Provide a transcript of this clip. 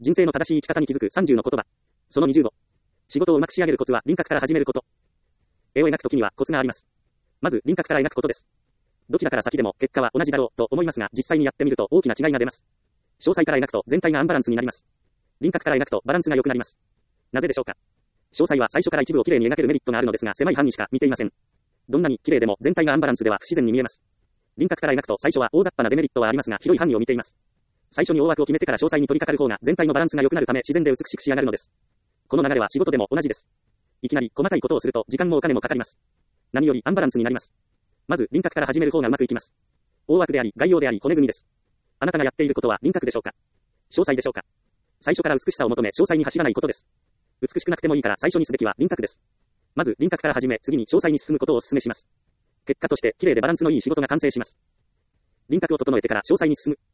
人生の正しい生き方に気づく30の言葉。その25。仕事をうまく仕上げるコツは輪郭から始めること。絵を描くときにはコツがあります。まず輪郭から描くことです。どちらから先でも結果は同じだろうと思いますが、実際にやってみると大きな違いが出ます。詳細から描くと全体がアンバランスになります。輪郭から描くとバランスが良くなります。なぜでしょうか。詳細は最初から一部をきれいに描けるメリットがあるのですが、狭い範囲しか見ていません。どんなに綺麗でも全体がアンバランスでは不自然に見えます。輪郭から描くと最初は大雑把なデメリットはありますが、広い範囲を見ています。最初に大枠を決めてから詳細に取り掛かる方が全体のバランスが良くなるため自然で美しく仕上がるのです。この流れは仕事でも同じです。いきなり細かいことをすると時間もお金もかかります。何よりアンバランスになります。まず輪郭から始める方がうまくいきます。大枠であり概要であり骨組みです。あなたがやっていることは輪郭でしょうか。詳細でしょうか。最初から美しさを求め詳細に走らないことです。美しくなくてもいいから最初にすべきは輪郭です。まず輪郭から始め、次に詳細に進むことをお勧めします。結果として綺麗でバランスのいい仕事が完成します。輪郭を整えてから詳細に進む。